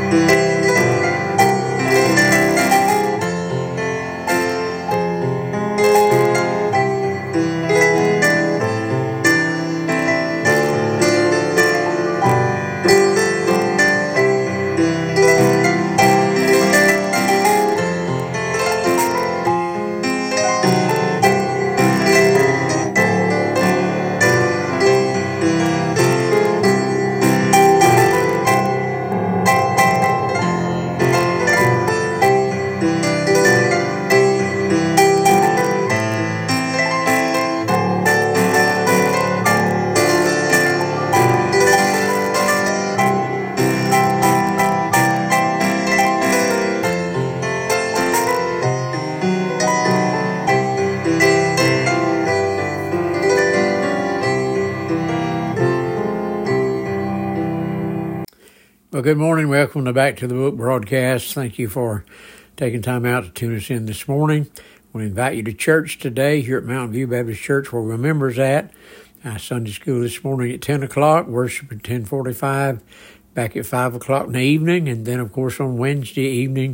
Well, good morning. Welcome to Back to the Book broadcast. Thank you for taking time out to tune us in this morning. I want to invite you to church today here at Mountain View Baptist Church, where we're members at. Sunday school this morning at 10 o'clock, worship at 10:45, back at 5 o'clock in the evening, and then, of course, on Wednesday evening,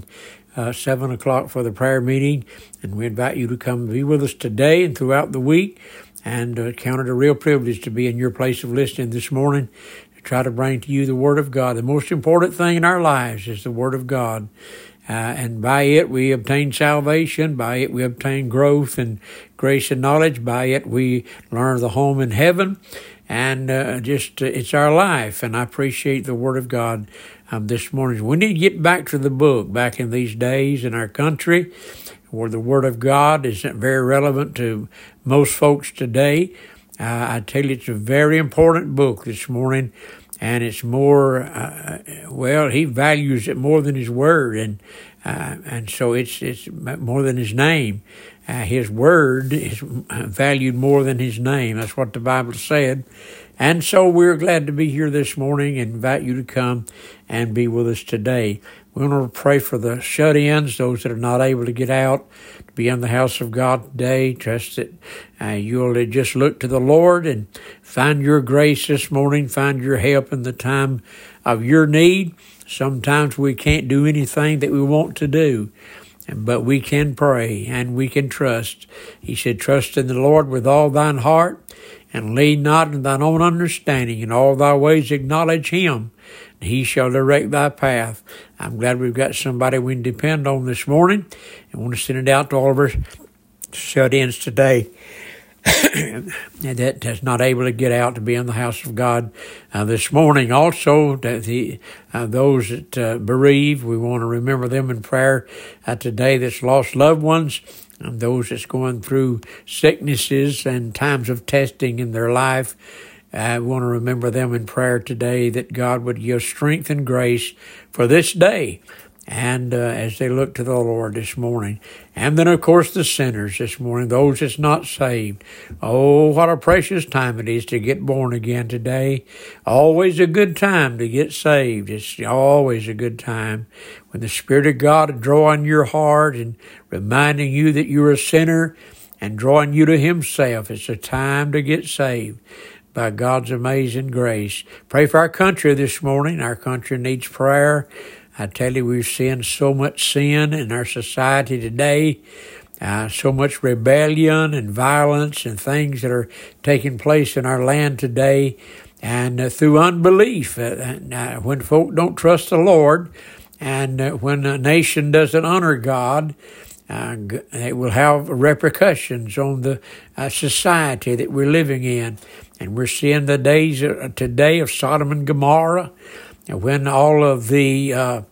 7 o'clock for the prayer meeting. And we invite you to come be with us today and throughout the week, and count it a real privilege to be in your place of listening this morning. Try to bring to you the Word of God. The most important thing in our lives is the Word of God. And by it we obtain salvation. By it we obtain growth and grace and knowledge. By it we learn the home in heaven. And it's our life. And I appreciate the Word of God this morning. We need to get back to the book back in these days in our country where the Word of God isn't very relevant to most folks today. I tell you, it's a very important book this morning, and it's more, he values it more than his word, and so it's more than his name. His word is valued more than his name. That's what the Bible said. And so we're glad to be here this morning and invite you to come and be with us today. We want to pray for the shut-ins, those that are not able to get out, to be in the house of God today. Trust that you'll just look to the Lord and find your grace this morning, find your help in the time of your need. Sometimes we can't do anything that we want to do, but we can pray and we can trust. He said, trust in the Lord with all thine heart, and lean not in thine own understanding. In all thy ways acknowledge him, and he shall direct thy path. I'm glad we've got somebody we can depend on this morning, and want to send it out to all of our shut-ins today that is not able to get out to be in the house of God this morning. Also, those that bereave, we want to remember them in prayer today that's lost loved ones, and those that's going through sicknesses and times of testing in their life. I want to remember them in prayer today, that God would give strength and grace for this day, and as they look to the Lord this morning. And then, of course, the sinners this morning, those that's not saved. Oh, what a precious time it is to get born again today. Always a good time to get saved. It's always a good time when the Spirit of God is drawing your heart and reminding you that you're a sinner and drawing you to himself. It's a time to get saved by God's amazing grace. Pray for our country this morning. Our country needs prayer. I tell you, we've seen so much sin in our society today, so much rebellion and violence and things that are taking place in our land today. And through unbelief, when folk don't trust the Lord, and when a nation doesn't honor God, it will have repercussions on the society that we're living in. And we're seeing the days today of Sodom and Gomorrah, when all of the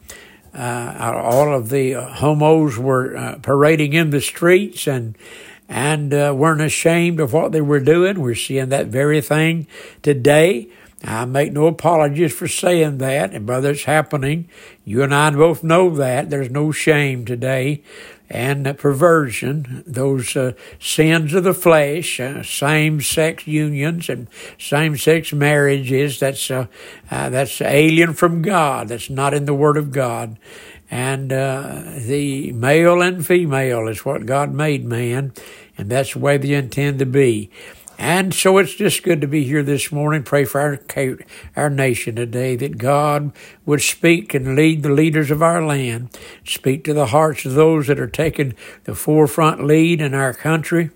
homos were parading in the streets and weren't ashamed of what they were doing. We're seeing that very thing today. I make no apologies for saying that, and brother, it's happening. You and I both know that. There's no shame today. And perversion, those sins of the flesh, same-sex unions and same-sex marriages, that's alien from God. That's not in the Word of God. And the male and female is what God made man, and that's the way they intend to be. And so it's just good to be here this morning. Pray for our nation today, that God would speak and lead the leaders of our land, speak to the hearts of those that are taking the forefront lead in our country,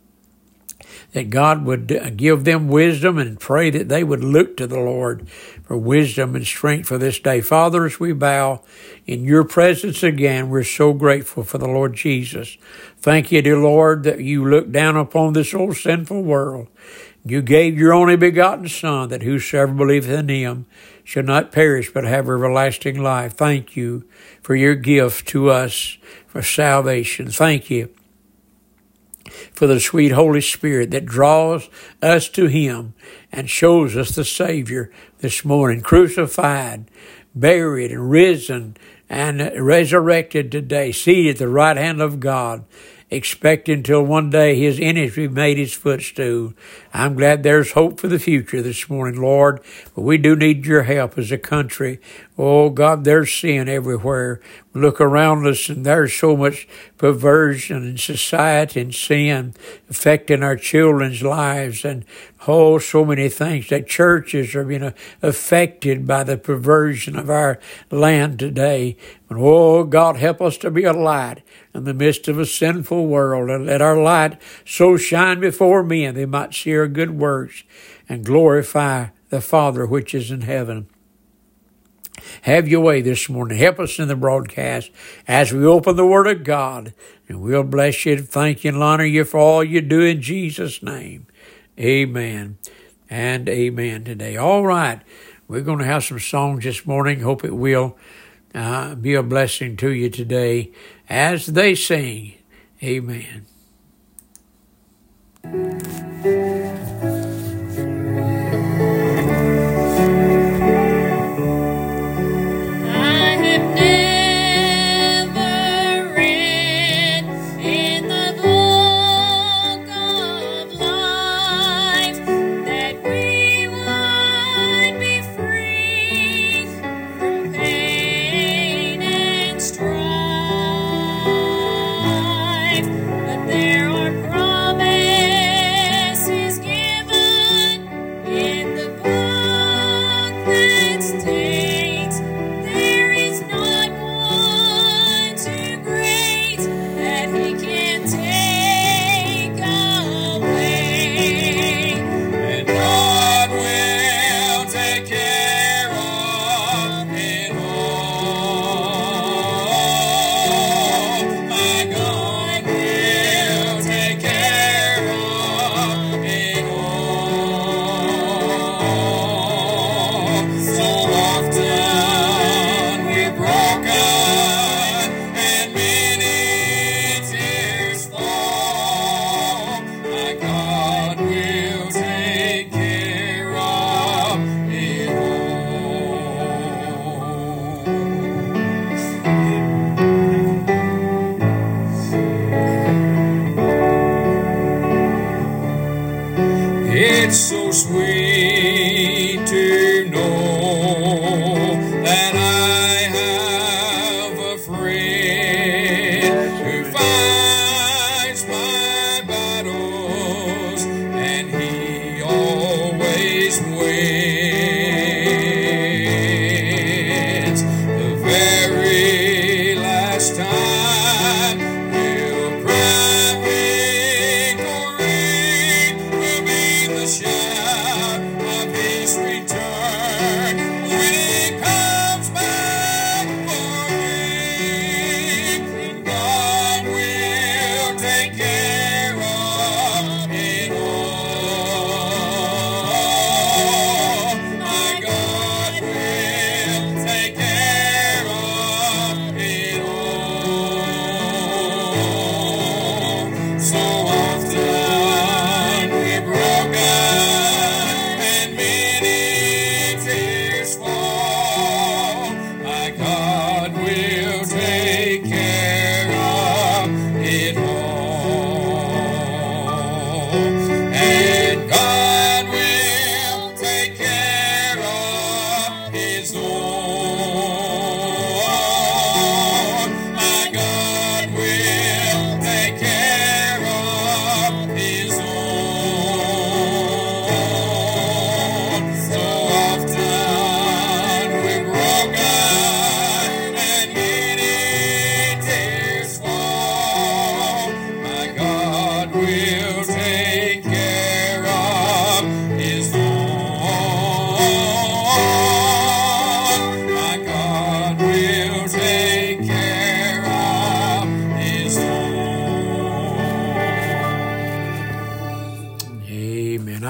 that God would give them wisdom, and pray that they would look to the Lord for wisdom and strength for this day. Father, as we bow in your presence again, we're so grateful for the Lord Jesus. Thank you, dear Lord, that you looked down upon this old sinful world. You gave your only begotten Son, that whosoever believeth in him shall not perish but have everlasting life. Thank you for your gift to us for salvation. Thank you for the sweet Holy Spirit that draws us to him and shows us the Savior this morning, crucified, buried, and risen, and resurrected today, seated at the right hand of God, expecting till one day his enemies be made his footstool. I'm glad there's hope for the future this morning, Lord, but we do need your help as a country. Oh, God, there's sin everywhere. We look around us, and there's so much perversion in society and sin affecting our children's lives, and so many things. That churches are being affected by the perversion of our land today. But, oh, God, help us to be a light in the midst of a sinful world, and let our light so shine before men they might see our good works and glorify the Father which is in heaven. Have your way this morning. Help us in the broadcast as we open the Word of God, and we'll bless you, thank you, and honor you for all you do in Jesus' name. Amen and amen today. All right, we're going to have some songs this morning. Hope it will be a blessing to you today as they sing. Amen. But there are promises given.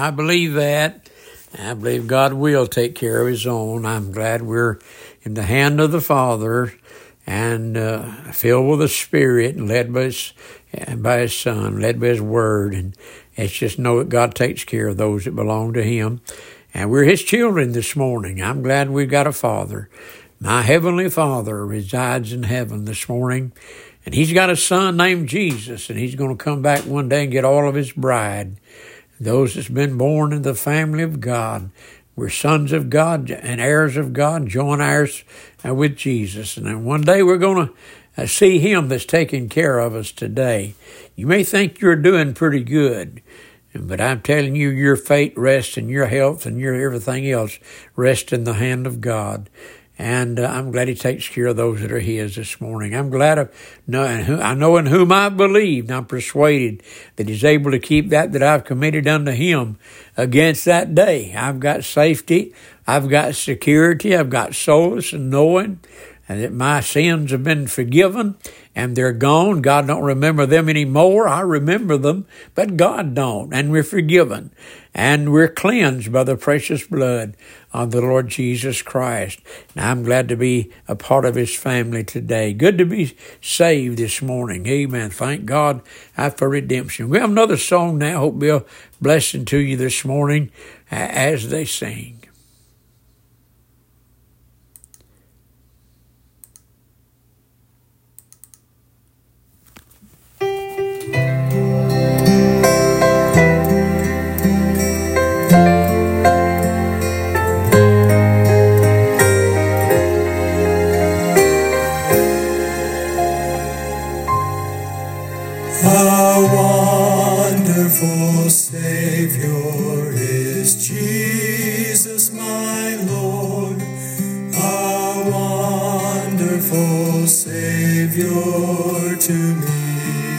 I believe that. I believe God will take care of his own. I'm glad we're in the hand of the Father and filled with the Spirit and led by his Son, led by his Word. And it's just know that God takes care of those that belong to him. And we're his children this morning. I'm glad we've got a Father. My Heavenly Father resides in heaven this morning. And he's got a Son named Jesus. And he's going to come back one day and get all of his bride. Those that's been born in the family of God. We're sons of God and heirs of God, joint heirs with Jesus. And then one day we're going to see him that's taking care of us today. You may think you're doing pretty good, but I'm telling you, your fate rests and your health and your everything else rests in the hand of God. And I'm glad he takes care of those that are his this morning. I'm glad I know in whom I believe, and I'm persuaded that he's able to keep that I've committed unto him against that day. I've got safety, I've got security, I've got solace in knowing that my sins have been forgiven and they're gone. God don't remember them anymore. I remember them, but God don't. And we're forgiven and we're cleansed by the precious blood of the Lord Jesus Christ. And I'm glad to be a part of his family today. Good to be saved this morning. Amen. Thank God for redemption. We have another song now. Hope be a blessing to you this morning as they sing. Wonderful Savior is Jesus, my Lord. A wonderful Savior to me.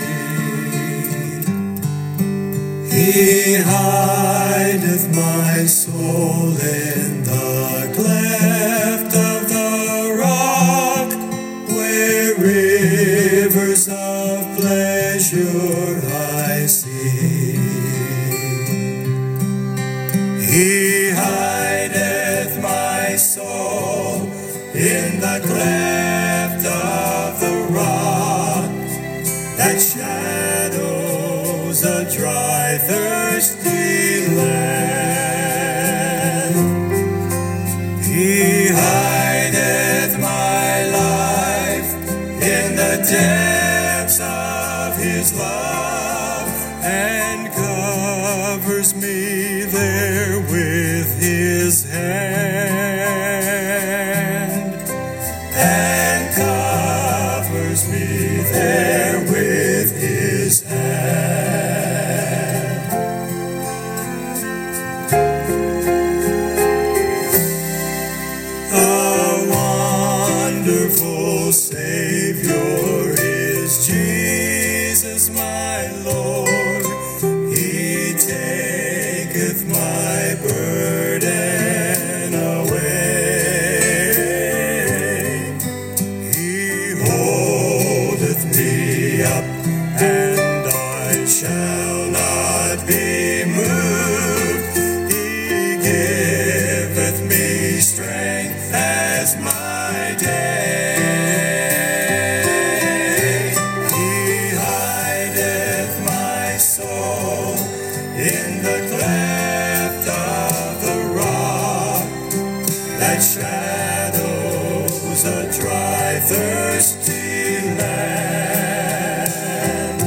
He hideth my soul in the cleft of the rock, where rivers of pleasure I see. He hideth my soul in the cleft of the rock that shadows a dry, thirsty land. He hideth my life in the depths of his love and covers me there with his hand, and covers me there with his hand. A wonderful Savior is Jesus, my Lord. He taketh my burden away. He holdeth me up, and I shall not be moved. He giveth me strength as my day. He hideth my soul in the cleft of the rock that shadows a dry, thirsty land.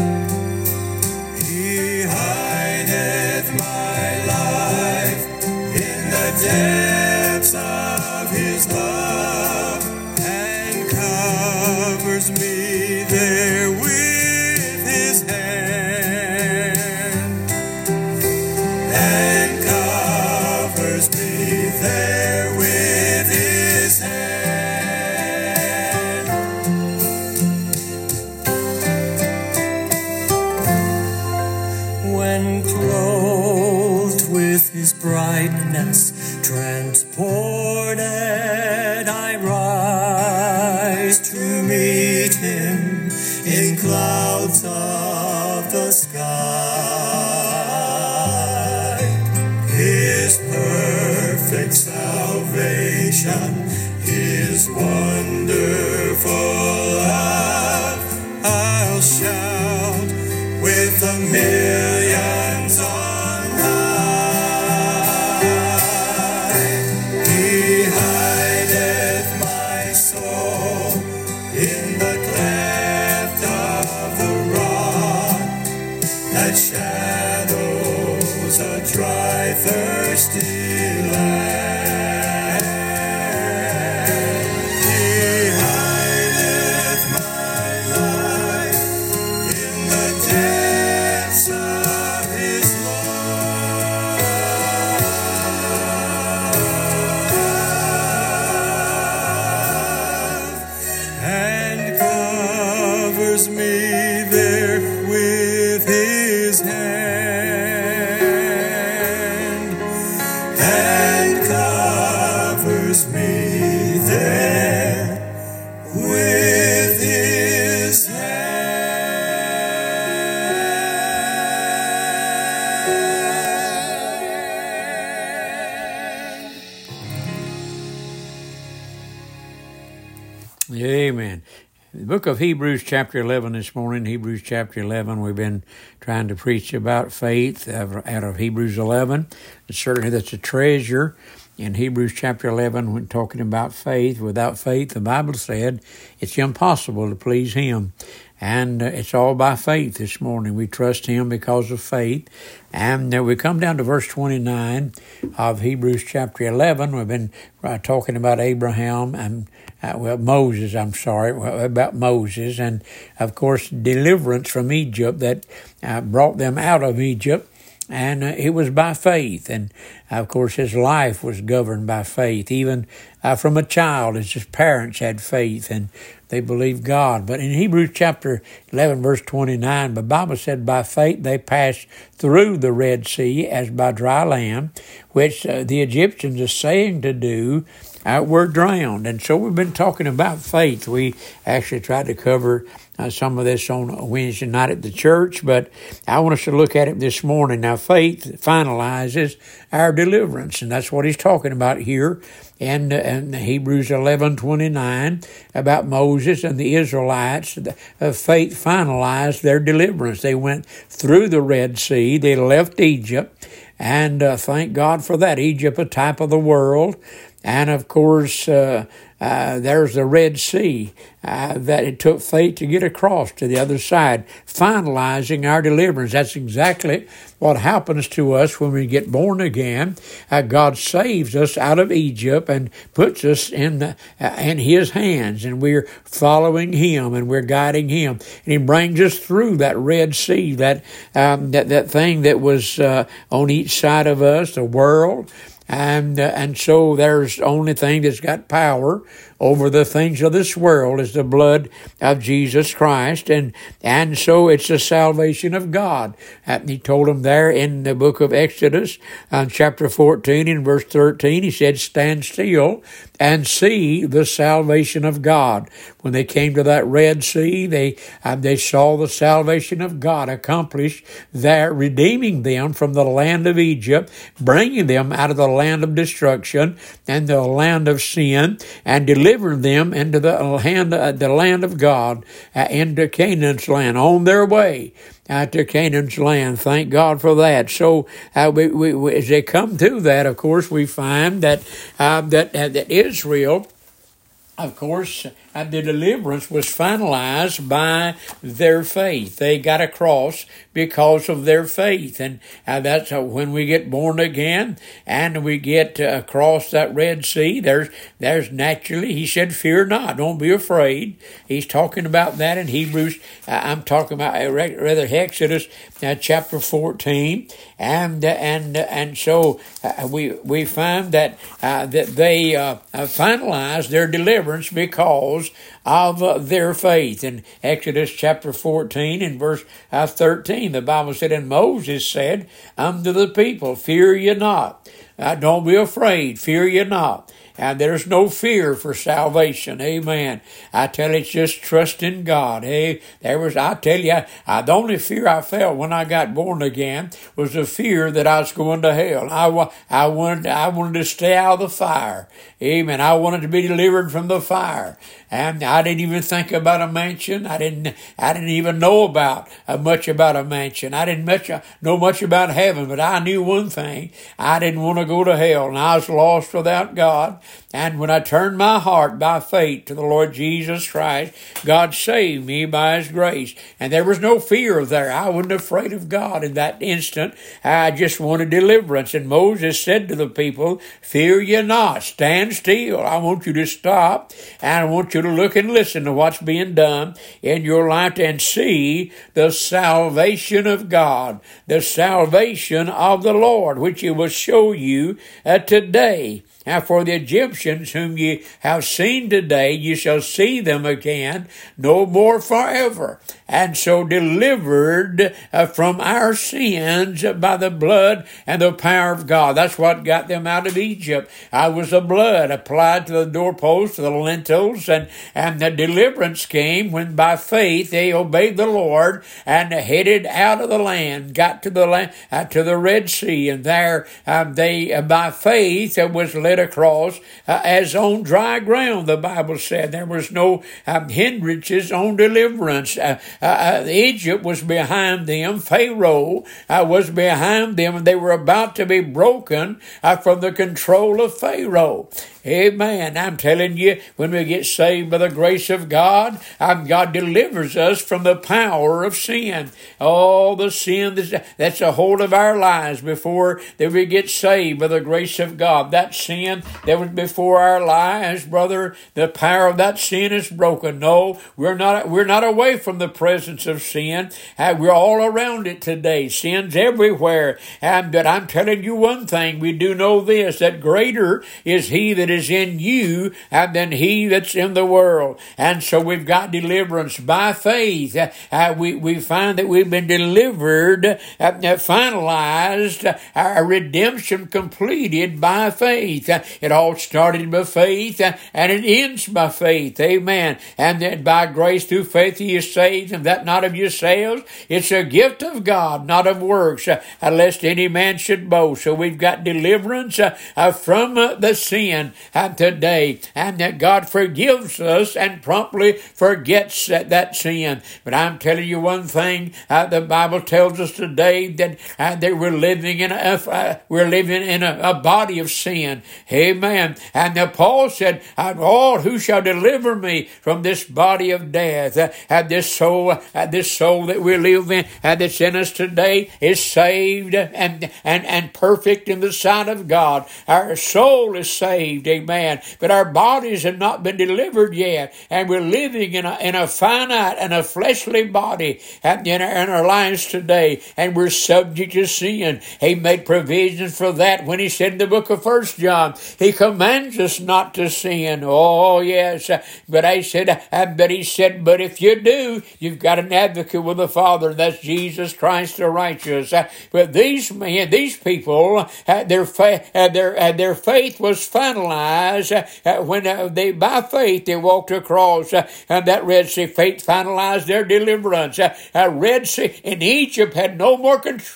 He hideth my life in the depths of his love and covers me there with his hand, and covers me there with his hand. His wonderful love. I'll shout with the millions on high. He hideth my soul in the cleft of the rock, that shadows a dry, thirsty land. He hideth my life in the depths of His love, and covers me there with His hand, and covers me there with His hand. Amen. The book of Hebrews chapter 11 this morning, Hebrews chapter 11, we've been trying to preach about faith out of Hebrews 11. Certainly that's a treasure in Hebrews chapter 11 when talking about faith. Without faith, the Bible said, it's impossible to please Him. And it's all by faith this morning. We trust Him because of faith. And we come down to verse 29 of Hebrews chapter 11. We've been talking about Abraham and about Moses, and of course deliverance from Egypt that brought them out of Egypt. And it was by faith. And, of course, his life was governed by faith. Even from a child, his parents had faith and they believed God. But in Hebrews chapter 11, verse 29, the Bible said, by faith they passed through the Red Sea as by dry land, which the Egyptians, essaying to do, were drowned. And so we've been talking about faith. We actually tried to cover some of this on Wednesday night at the church, but I want us to look at it this morning. Now, faith finalizes our deliverance, and that's what he's talking about here in Hebrews 11:29 about Moses and the Israelites. Faith finalized their deliverance. They went through the Red Sea. They left Egypt, and thank God for that. Egypt, a type of the world. And, of course, there's the Red Sea that it took faith to get across to the other side, finalizing our deliverance. That's exactly what happens to us when we get born again. God saves us out of Egypt and puts us in His hands, and we're following Him and we're guiding Him. And He brings us through that Red Sea, that thing that was on each side of us, the world. And so there's the only thing that's got power over the things of this world is the blood of Jesus Christ. And so it's the salvation of God. He told them there in the book of Exodus, chapter 14 and verse 13, he said, stand still and see the salvation of God. When they came to that Red Sea, they saw the salvation of God accomplished there, redeeming them from the land of Egypt, bringing them out of the land of destruction and the land of sin, and delivering them into the land of God, into Canaan's land, on their way to Canaan's land. Thank God for that. So we as they come to that, of course, we find that Israel, of course, the deliverance was finalized by their faith. They got across because of their faith. And that's when we get born again and we get across that Red Sea, there's naturally, he said, fear not, don't be afraid. He's talking about that in Hebrews. I'm talking about rather Exodus chapter 14. And so we find that they finalized their deliverance because of their faith. In Exodus chapter 14 and verse 13, the Bible said, and Moses said unto the people, fear ye not, don't be afraid, fear ye not. and there's no fear for salvation. Amen. I tell you, it's just trust in God. Hey, I tell you, the only fear I felt when I got born again was the fear that I was going to hell. I wanted to stay out of the fire. Amen. I wanted to be delivered from the fire. And I didn't even think about a mansion. I didn't even know about much about a mansion. I didn't know much about heaven, but I knew one thing. I didn't want to go to hell, and I was lost without God. And when I turned my heart by faith to the Lord Jesus Christ, God saved me by His grace. And there was no fear there. I wasn't afraid of God in that instant. I just wanted deliverance. And Moses said to the people, "Fear ye not, stand still. I want you to stop, and I want you to look and listen to what's being done in your life and see the salvation of God, the salvation of the Lord, which He will show you today. Now for the Egyptians whom ye have seen today, you shall see them again no more forever. And so delivered from our sins by the blood and the power of God." That's what got them out of Egypt. I was the blood applied to the doorposts, to the lintels, and the deliverance came when by faith they obeyed the Lord and headed out of the land, got to the land, to the Red Sea, and there they by faith was led across as on dry ground. The Bible said there was no hindrances on deliverance. Egypt was behind them. Pharaoh was behind them, and they were about to be broken from the control of Pharaoh. Amen. I'm telling you, when we get saved by the grace of God, God delivers us from the power of sin. All the sin that's a hold of our lives before that we get saved by the grace of God. That sin that was before our lives, brother, the power of that sin is broken. No, we're not away from the presence of sin. We're all around it today. Sin's everywhere. But I'm telling you one thing, we do know this, that greater is He that is in you than he that's in the world. And so we've got deliverance by faith. We find that we've been delivered, finalized, our redemption completed by faith. It all started by faith, and it ends by faith. Amen. And then by grace through faith He is saved, and that not of yourselves. It's a gift of God, not of works, lest any man should boast. So we've got deliverance from the sin today, and that God forgives us and promptly forgets that sin. But I'm telling you one thing, the Bible tells us today that we're living in a body of sin. Amen. And Paul said, "Lord, who shall deliver me from this body of death?" This soul that we live in, that's in us today, is saved and perfect in the sight of God. Our soul is saved. Amen. But our bodies have not been delivered yet, and we're living in a finite and a fleshly body in our lives today, and we're subject to sin. He made provisions for that when He said in the book of 1 John, He commands us not to sin. Oh, yes. But He said, but if you do, you've got an advocate with the Father, that's Jesus Christ the righteous. But these people, their faith was finalized when they, by faith, they walked across that Red Sea. Faith finalized their deliverance. Red Sea in Egypt had no more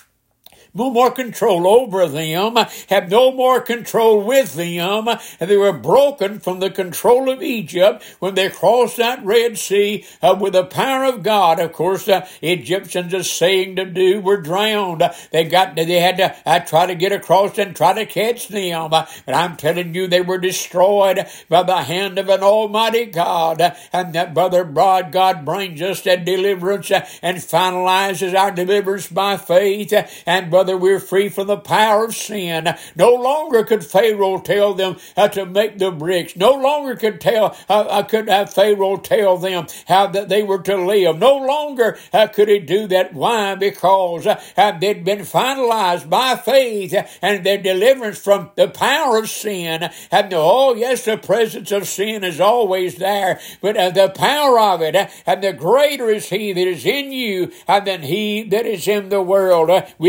control over them, have no more control with them, and they were broken from the control of Egypt when they crossed that Red Sea with the power of God. Of course, the Egyptians, a saying to do, were drowned. They had to try to get across and try to catch them, but I'm telling you, they were destroyed by the hand of an almighty God. And that, brother, God brings us that deliverance and finalizes our deliverance by faith. And brother, we're free from the power of sin. No longer could Pharaoh tell them how to make the bricks. No longer could Pharaoh tell them how that they were to live. No longer could he do that. Why? Because they'd been finalized by faith and their deliverance from the power of sin. And oh yes, the presence of sin is always there, but the power of it, and the greater is He that is in you than he that is in the world. We've got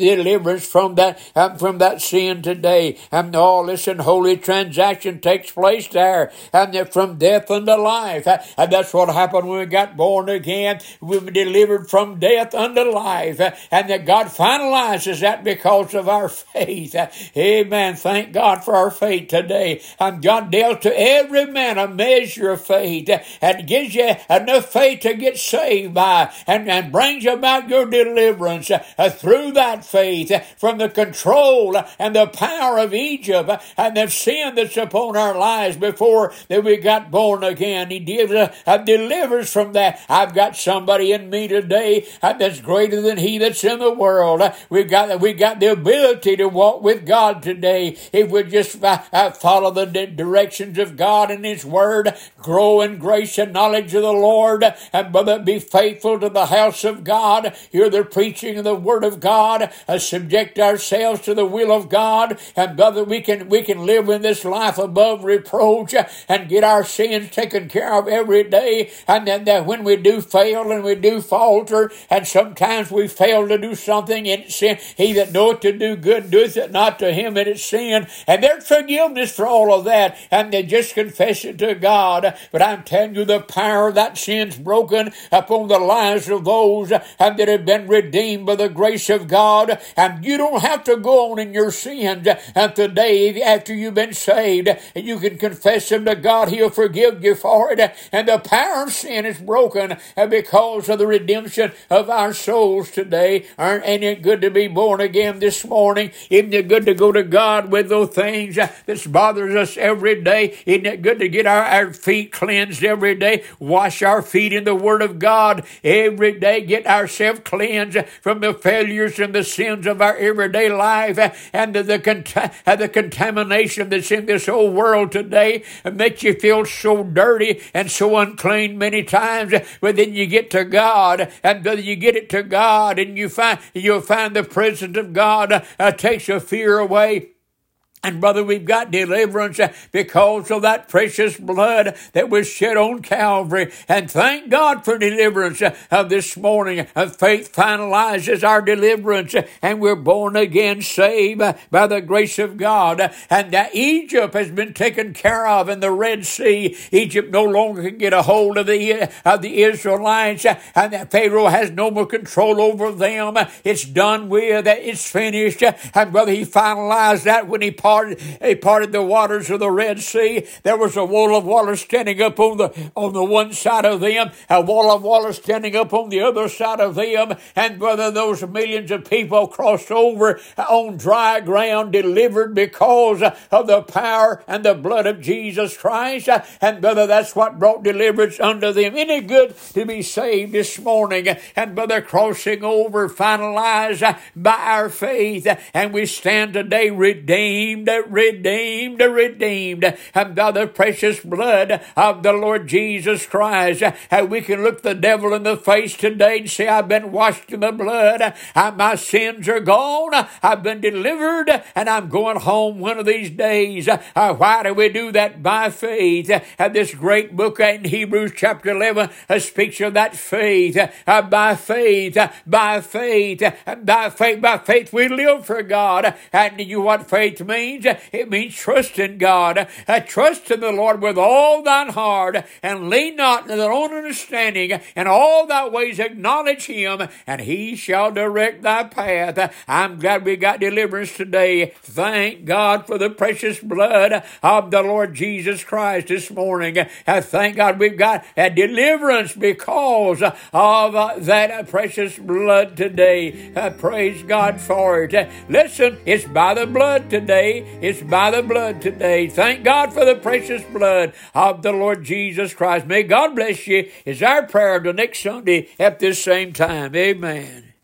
deliverance from that sin today. And listen, holy transaction takes place there, and from death unto life. And that's what happened when we got born again. We were delivered from death unto life, and that God finalizes that because of our faith. Amen. Thank God for our faith today. And God dealt to every man a measure of faith, and gives you enough faith to get saved by, and brings about your deliverance through that faith from the control and the power of Egypt and the sin that's upon our lives before that we got born again. He delivers from that. I've got somebody in me today that's greater than he that's in the world. We got the ability to walk with God today if we just follow the directions of God and His Word, grow in grace and knowledge of the Lord, and brother, be faithful to the house of God, hear the preaching of the Word of God, subject ourselves to the will of God, and brother, we can live in this life above reproach and get our sins taken care of every day. And then that when we do fail and we do falter, and sometimes we fail to do something in sin, he that knoweth to do good doeth it not to him that is sin. And there's forgiveness for all of that, and they just confess it to God. But I'm telling you, the power of that sin's broken upon the lives of those that have been redeemed by the grace of God. And you don't have to go on in your sins. And today, after you've been saved, you can confess them to God. He'll forgive you for it. And the power of sin is broken because of the redemption of our souls today. Ain't it good to be born again this morning? Isn't it good to go to God with those things that bothers us every day? Isn't it good to get our feet cleansed every day? Wash our feet in the Word of God every day. Get ourselves cleansed from the failures and the sins of our everyday life and the contamination that's in this old world today. It makes you feel so dirty and so unclean many times. But then you get to God, and you get it to God, and you'll find the presence of God takes the fear away. And brother, we've got deliverance because of that precious blood that was shed on Calvary. And thank God for deliverance this morning. Faith finalizes our deliverance, and we're born again, saved by the grace of God. And that Egypt has been taken care of in the Red Sea. Egypt no longer can get a hold of the Israelites, and that Pharaoh has no more control over them. It's done with. It's finished. And brother, he finalized that when he parted the waters of the Red Sea. There was a wall of water standing up on the one side of them, a wall of water standing up on the other side of them, and brother, those millions of people crossed over on dry ground, delivered because of the power and the blood of Jesus Christ. And brother, that's what brought deliverance unto them. Isn't it good to be saved this morning? And brother, crossing over, finalized by our faith, and we stand today redeemed, and by the precious blood of the Lord Jesus Christ. And we can look the devil in the face today and say, I've been washed in the blood, and my sins are gone, I've been delivered, and I'm going home one of these days. Why do we do that? By faith. And this great book in Hebrews chapter 11 speaks of that faith. By faith we live for God. And you know what faith means? It means trust in God. Trust in the Lord with all thine heart, and lean not to their own understanding. In all thy ways acknowledge Him, and He shall direct thy path. I'm glad we got deliverance today. Thank God for the precious blood of the Lord Jesus Christ this morning. Thank God we've got a deliverance because of that precious blood today. Praise God for it. Listen, it's by the blood today. It's by the blood today. Thank God for the precious blood of the Lord Jesus Christ. May God bless you. Is our prayer till next Sunday at this same time. Amen.